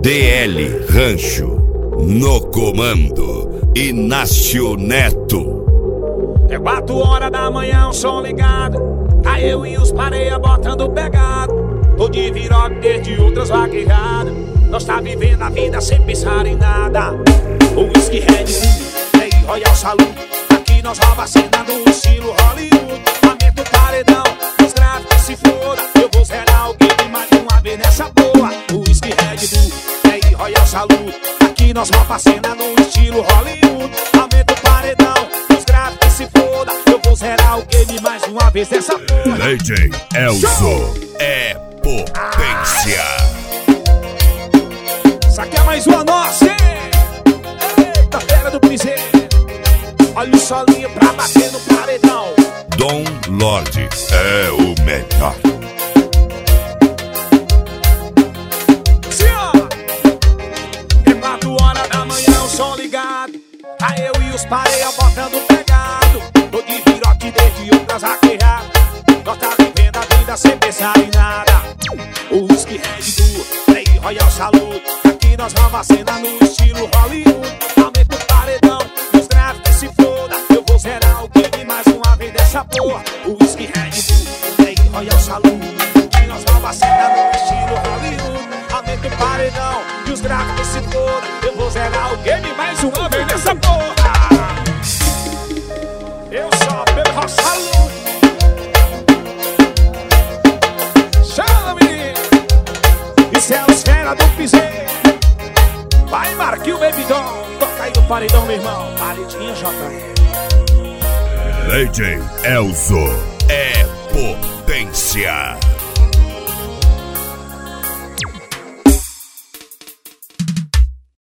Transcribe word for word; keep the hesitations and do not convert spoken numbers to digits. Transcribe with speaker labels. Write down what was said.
Speaker 1: D L Rancho no comando, Inácio Neto.
Speaker 2: É quatro horas da manhã, o som ligado, tá eu e os pareia botando pegado. Tô de viroque desde outras vaquejadas. Nós tá vivendo a vida sem pensar em nada. O whisky Red Bull, é e Royal Salute. Aqui nós rouba a cena no estilo Hollywood. Aumenta o paredão, os gráficos se foda. Eu vou zerar o game mais uma vez nessa boa. O whisky Red Bull, é e Royal Salute. Aqui nós rouba a cena no estilo Hollywood. Aumenta o paredão, os gráficos se foda. Eu vou zerar o game mais uma vez nessa porra.
Speaker 1: D J Elzo é potência.
Speaker 2: Isso aqui é mais uma nossa, hein? Eita, fera do piseiro. Olha o solinho pra bater no paredão.
Speaker 1: Dom Lorde é o melhor.
Speaker 2: Sim, ó. É quatro horas da manhã, o som ligado. Tá eu e os pareia botando pegado. Tô de viroque desde outras arquejadas. Nós tá vivendo a vida sem pensar em nada. O whisky Red Bull, Play Royal Salute. Aqui nós vamos a cena no estilo Hollywood. Aumenta o paredão, os gráficos se foda. Eu vou zerar o game mais uma vez dessa porra. O whisky Red Bull, Play Royal Salute. Aqui nós vamos a cena no estilo Hollywood. Aumenta o paredão e os gráficos se foda. Eu vou zerar o game mais uma vez dessa porra. Eu só pelo Royal Salute. Chama, menino. Isso é os fera do piseiro. Vai, Marquinhos, Baby Doll. Toca aí no paredão, meu irmão. Paredinha, J R.
Speaker 1: D J Elzo é potência.